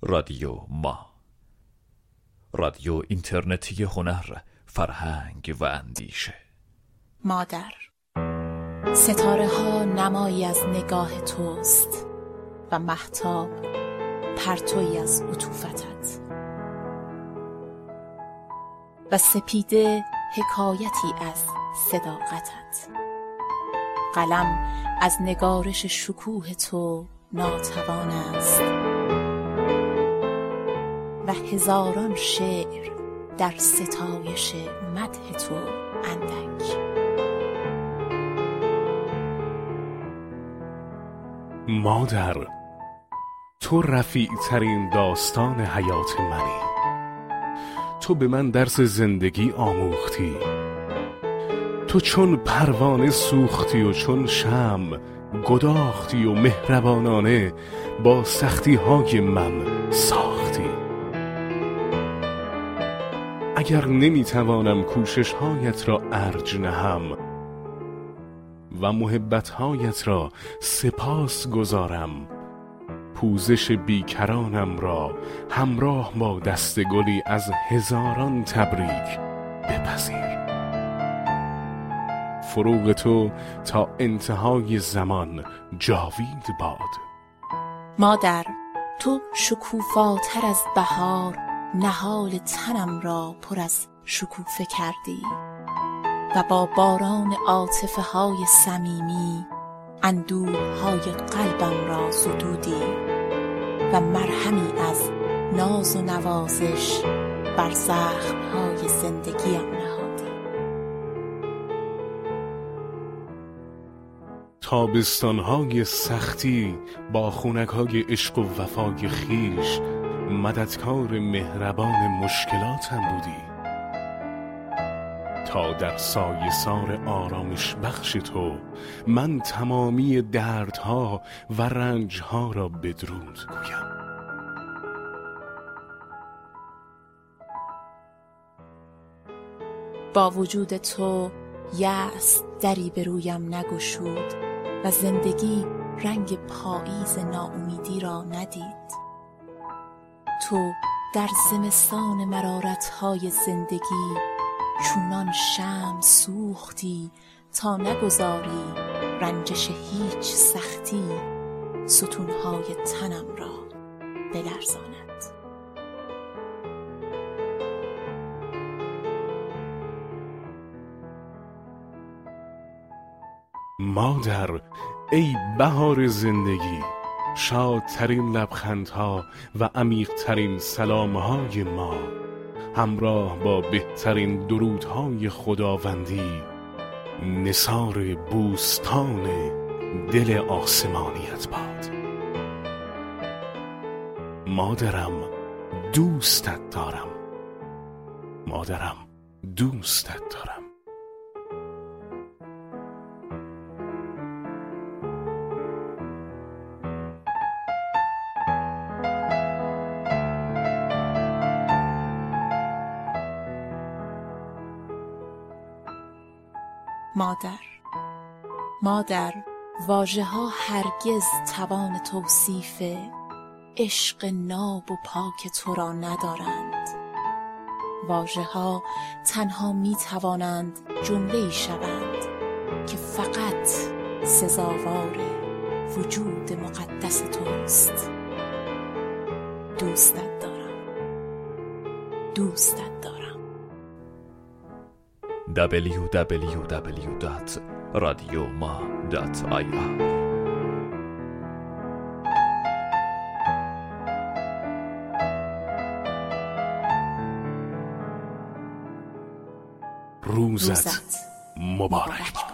رادیو ما، رادیو اینترنتی هنر، فرهنگ و اندیشه. مادر، ستاره ها نمایی از نگاه توست و مهتاب پرتویی از عطوفتت و سپیده حکایتی از صداقتت. قلم از نگارش شکوه تو ناتوان است و هزاران شعر در ستایش مدح تو اندک. مادر، تو رفیع ترین داستان حیات منی. تو به من درس زندگی آموختی. تو چون پروانه سوختی و چون شمع گداختی و مهربانانه با سختی های من ساختی. اگر نمیتوانم کوشش هایت را ارج نهم و محبت هایت را سپاس گذارم، پوزش بیکرانم را همراه با دست گلی از هزاران تبریک بپذیر. فروغ تو تا انتهای زمان جاوید باد. مادر، تو شکوفاتر از بهار نهال تنم را پر از شکوفه کردی و با باران عاطفه های صمیمی اندوه‌های قلبم را زدودی و مرهمی از ناز و نوازش بر زخم‌های زندگیم نهادی. تابستان‌های سختی با خونک‌های عشق و وفای خویش مددکار مهربان مشکلاتم بودی تا در سایه سار آرامش بخش تو من تمامی دردها و رنجها را بدرود گویم. با وجود تو یأس دری به رویم نگشود و زندگی رنگ پاییز ناامیدی را ندید. تو در زمستان مرارت‌های زندگی چونان شمع سوختی تا نگذاری رنجش هیچ سختی ستونهای تنم را بلرزاند. مادر، ای بهار زندگی، شادترین لبخندها و عمیقترین سلامهای ما همراه با بهترین درودهای خداوندی نثار بوستان دل آسمانیت باد. مادرم، دوستت دارم. مادرم، دوستت دارم. مادر، واژه ها هرگز توان توصیف عشق ناب و پاک تو را ندارند. واژه ها تنها می توانند جمله‌ای شوند که فقط سزاوار وجود مقدس توست. دوستت دارم، دوستت دارم. www.radioma.ir روزت مبارک باد.